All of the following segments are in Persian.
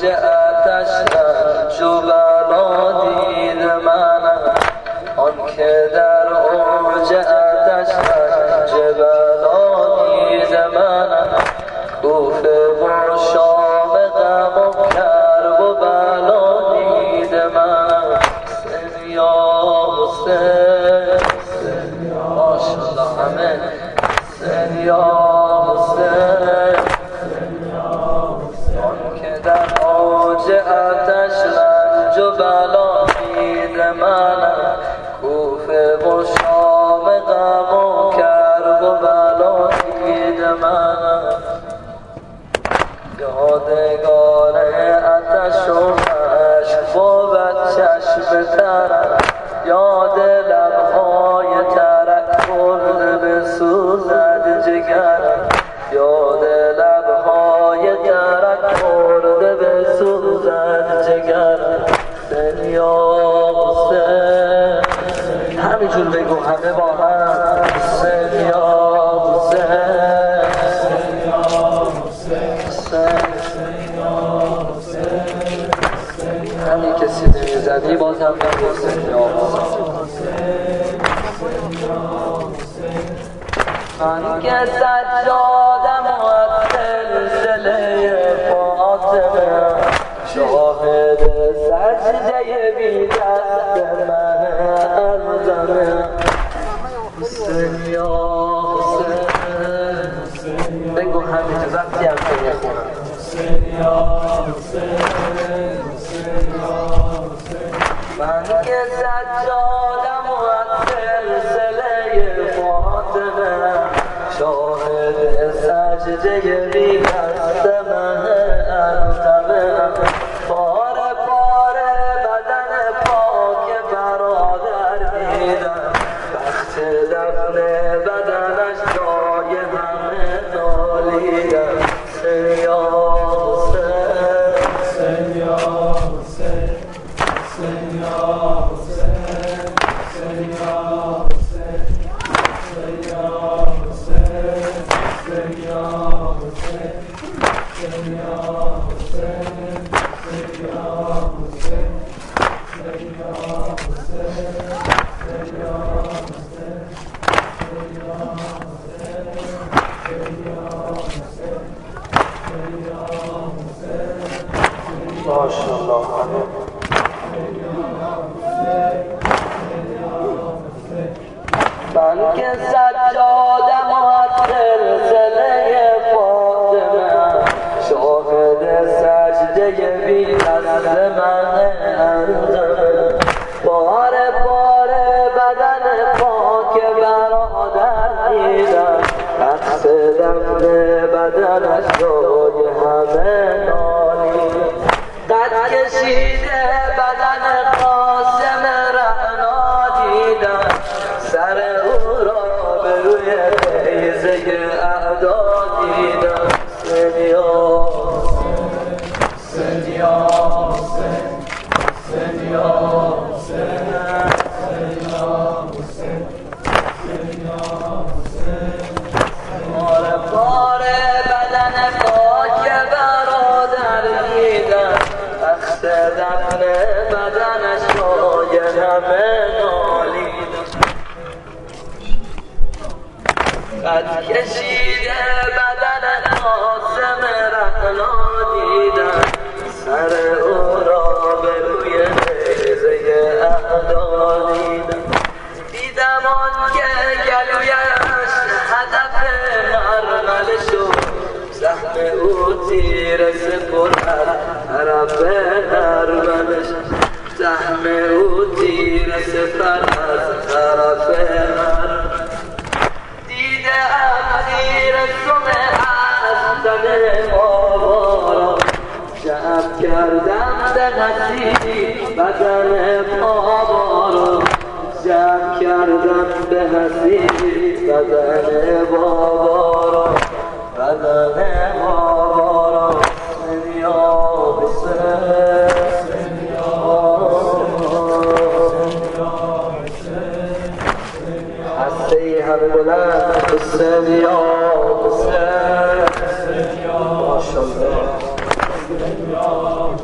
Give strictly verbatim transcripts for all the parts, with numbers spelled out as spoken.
اوج آتش رنج و بلا دید من آن که در اوج آتش رنج بلا دید من کوفه و شام غم و کرب و بلا دید من حسین یا حسین ماشاءالله همه حسین یا حسین آن که در اوج آتش رنج و بلا دید من کوفه و شام غم و کرب و بلا دید من یادگار آتش و مشک بود چشم ترم یاد لبهای ترک خورده بسوزد جگرم یاد لبهای ترک خورده بسوزد جگرم حسین یا حسین همینجور بگو همه با هم حسین یا حسین همین کسی نمیزدی باز هم بگو حسین یا من که سجادم و از سلسله فاطمه شاهد سجده بی دست من الزمه حسین یا حسین بگو همینجا وقتی هم که میخونم حسین یا حسین من که سجادم و از سلسله فاطمه شاهد سجده بی دست من الزمه پاره پاره بدن پاک برادر دیدم وقت دفن بدنش جای همه نالیدم حسین یا حسین حسین یا حسین حسین یا حسین حسین یا حسین حسین یا حسین حسین یا حسین حسین یا حسین حسین یا حسین حسین یا ماشاءالله من که سجادم و از سلسله فاطمه شاهد سجده بی دست من الزمه پاره پاره بدن پاک برادر دیدم عکس دفن بدنش جای همه نالیدم قد کشیده بدن قاسم رعنا دیدم سر او را به روی نیزه اعدا دیدم حسین یا حسین یا حسین حسین یا حسین حسین یا حسین حسین یا حسین پاره پاره بدن پاک برادر دیدم وقت دفن بدنش جای همه نالیدم قد کشیده بدن قاسم رعنا دیدم سر او را به روی نیزه اعدا دیدم دیدم آن که گلویش هدف مرمل شد زخم او تیر سپرد طرف نرملش زخم او تیر سپرد طرف نرملش تیر سم از تن آوارا جمع کردم به نصیب بدن آوارا جمع کردم به نصیب بدن آوارا بدن آوارا حسین یا حسین هسته همه بلند حسین یا حسین ماشاءالله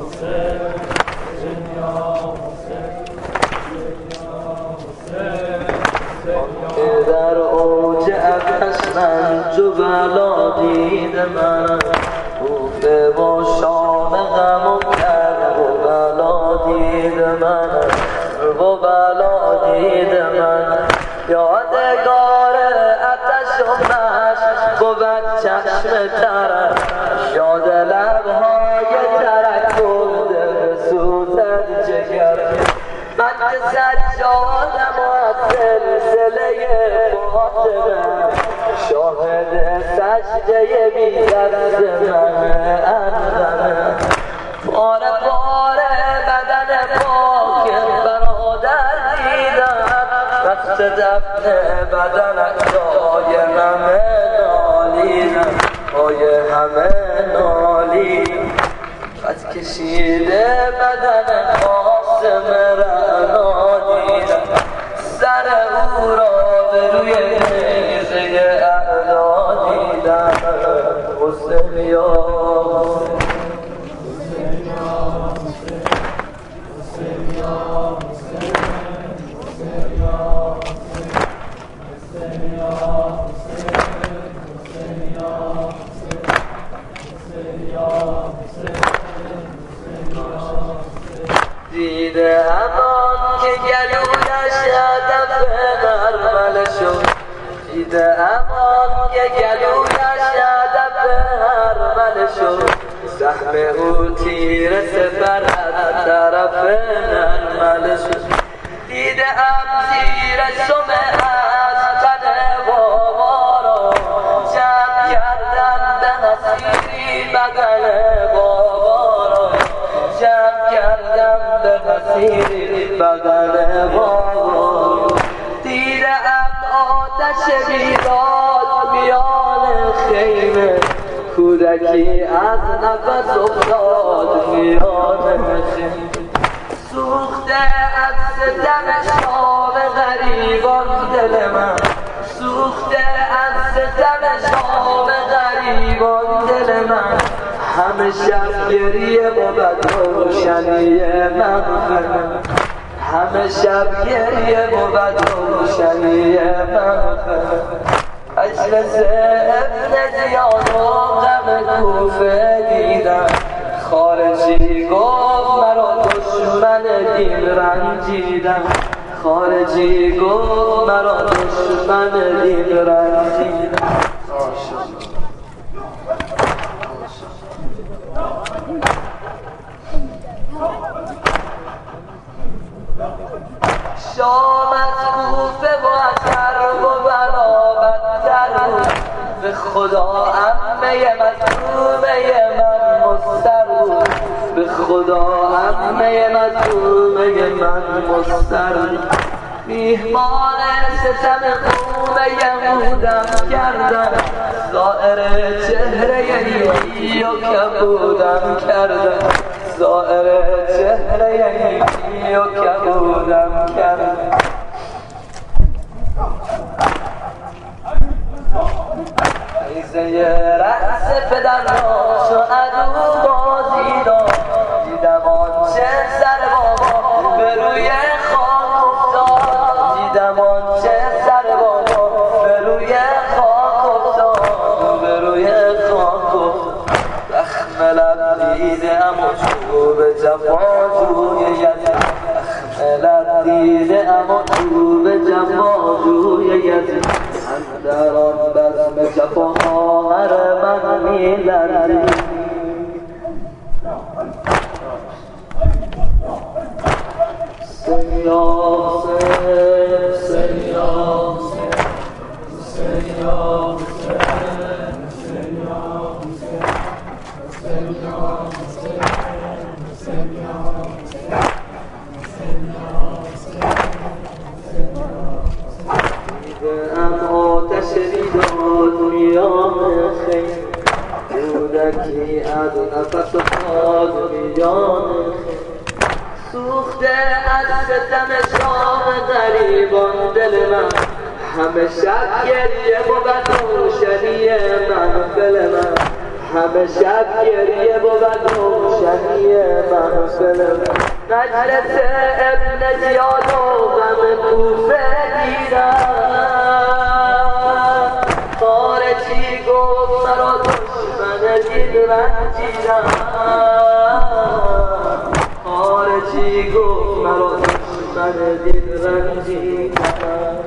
بلا دید من کوفه و شام غم و کرب و بلا دید من و بلا دید من یادگار آتش و مشک بود چشم ترک یاد لبهای ترک برده به سوزد جگر من که سجادم و سلسله فاطمه شاهد سجده بی دست من انغمه پاره پاره بدن پاک برادر دیدم وقت دفن بدنک جای همه نالیدم جای همه نالیدم خط کشیده بدن قاسم رعنا دیدم سر او را به روی نیزه اعلا دیدم حسین یا دیده امان که گلویش هدف نرمل شد دیده امان که گلویش هدف نرمل شد زخم او تیر سپر از طرف نرمل شد دیده ام زیر سمه از تن بابا را جمع کردم به مسیری بدن بابا را جمع کردم به مسیری بدن بابا دیده ام آتش بیداد میان خیمه کودکی از نفس افتاد میان خیمه سوخته از ستم شام غریبان دل من سوخته از ستم شام غریبان دل من همه شب گریه بود روشنی مغفرت همه شب گریه بود روشنی مغفرت اجلس ابن زیاد و غم کوفه دیدم خارجی گفت مرا دشمن دین رنجیدم خارجی گفت مرا دشمن دین رنجیدم شام از کوفه با کرب و بلا بدتر بود به خدا عمه مظلومه من مستر بود به خدا عمه مظلومه من مستر بود میهمان ستم قوم یهودم کردم ظاهر چهره نیکی و کبودم کردم ظاهر چهره نیکی و کبودم کردم ریزه رأس پدر را چو عدو بازی داد دیدم آنچه سر بابا به روی خاک افتاد دیدم آنچه سر بابا به روی خاک افتاد به روی خاک افتاد زخم لب دیدم و چوب جفاجوی یزید زخم لب دیدم و چوب جفاجوی یزید در آن بزم جفاخوار من می‌لرزید سیا سیا سیا سیا کودکی از نفس افتاد میان سوخته از ستم شام غریبان دل من همه شب گریه بود روشنی محفل من همه شب گریه بود روشنی محفل من مجلس ابن زیاد و غم کوفه دیدم خارجی گفت رنجیدم خارجی گفت مرا دشمن دل رنجیدم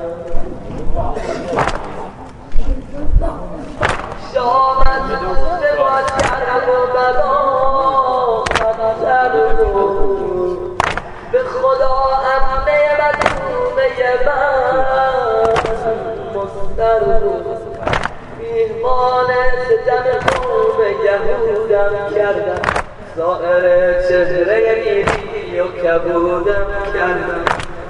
شامت به ما کرد و بلا خطر بود به خدا امنه مدومه من مستر بود میهمان ستم قوم یهودم کردم ظاهر چهره میری و کبودم کردم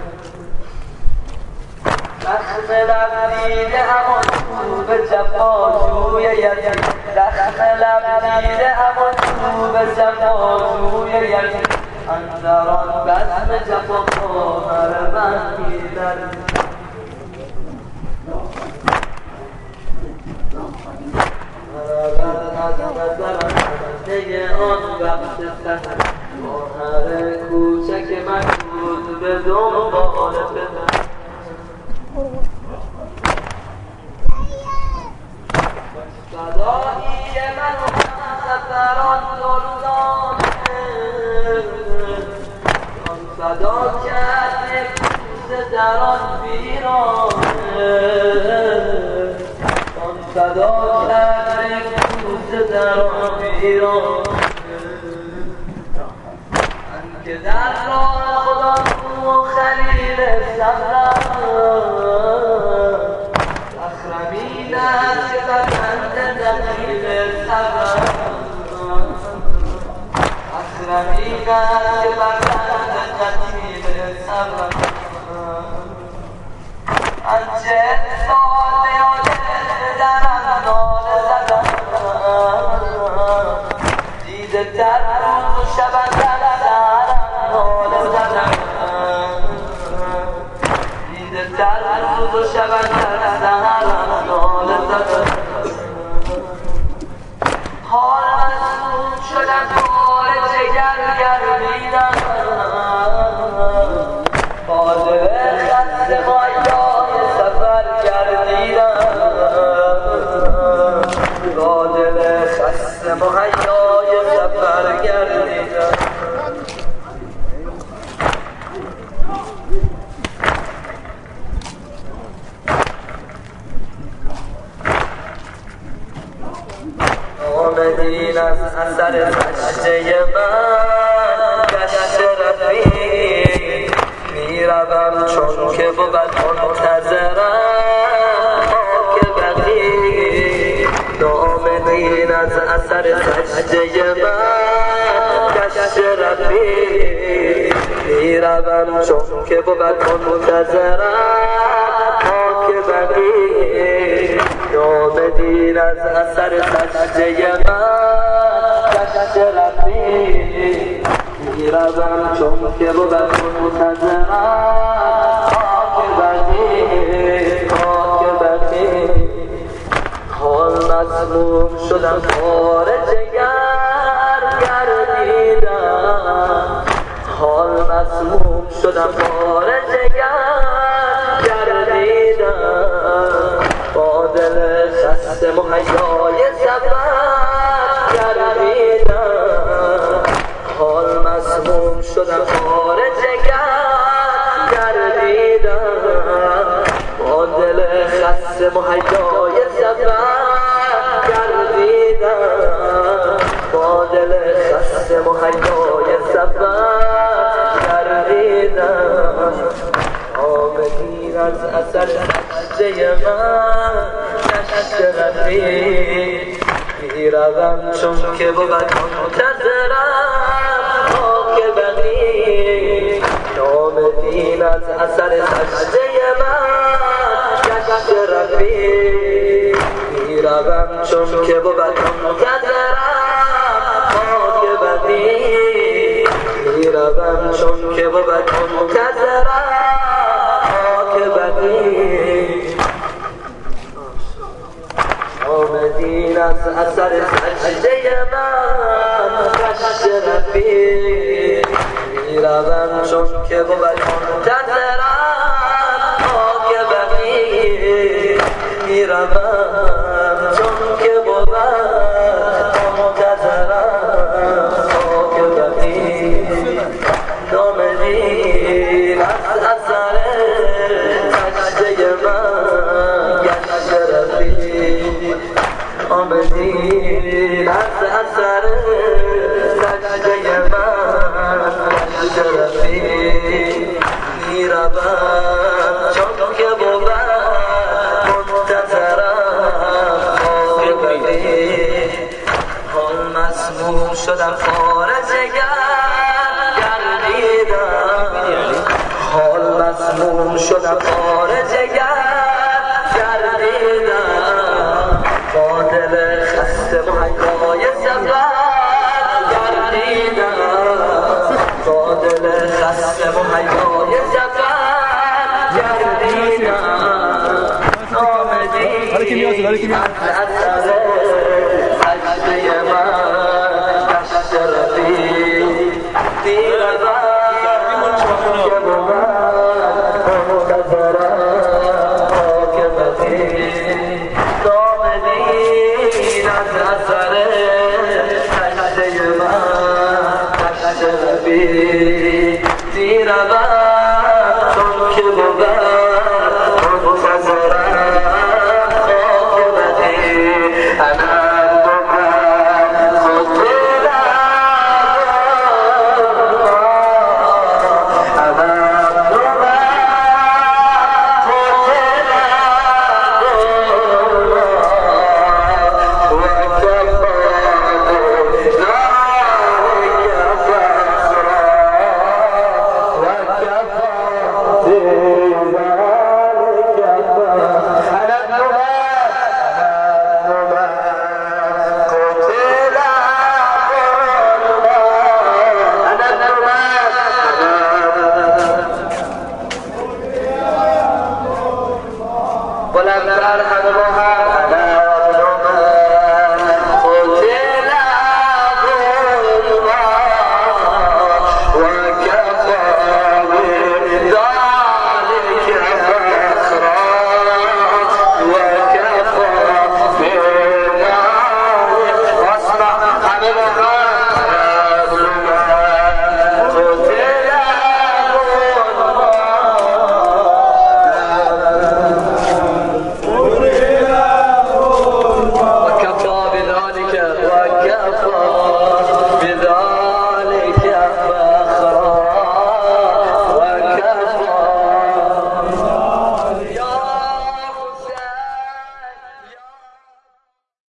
زخم لب دیده اما تو به جفاجوی یتیم زخم لب دیده اما تو به جفاجوی یتیم اندران بزم جفا خواهر من می‌لرزد از نظرم نگه آن وقت سحر خواهر کوچک من بود به دنبال پدر صدایی من و سفران دردانه آن صدا کرد یک روز در آن ویرانه آن صدا کرد یک روز در آن ویرانه من که در راه خدا و خلیل صبرم اخرمین است که فرزند نقیب صبرم اخرمین است که فرزند نقیب صبرم از چهل سال به یاد درم ناله زدم دیده در روز و شب اندر سهرم ناله زدم دیده در روز و شب اندر سهرم ناله زدم حال مسموم شدم بار جگر گردیدم خاطر خسته مایای سفر گردیدم خاطر خسته مایای سفر گردیدم آمدین از اثر خشته من گشت رفیق میروم چون که بود منتظرم که بقیه آمدین از اثر خشته من گشت رفیق میروم چون که بود منتظرم که بقیه آمدین از اثر سجده من گشت رفیق میروم چون که بود منتظرم که بقیه که بقیه حال مسموم شدم بار جگر گردیدم حال مسموم شدم بار جگر گردیدم با دل خسته مهیای سفر گردیدم حال مسموم شدم بار جگر گردیدم با دل خسته مهیای سفر گردیدم با دل خسته مهیای سفر گردیدم آمدین از اثر خشته من گشت رفیق میروم چون که بود منتظرم که بقیه آمدین از اثر خشته من گشت رفیق میروم چون که بود منتظرم که بقیه میروم چون که بود منتظرم که بقیه آمدین از اثر سجده من گشت رفیق میروم چون که بود منتظرم که بقیه میروم چون که بود منتظرم از اثر سجده من شرفی میروم چون که بود منتظرم عاقبتی حال مسموم شدم خارج گردیدم حال مسموم شدم خارج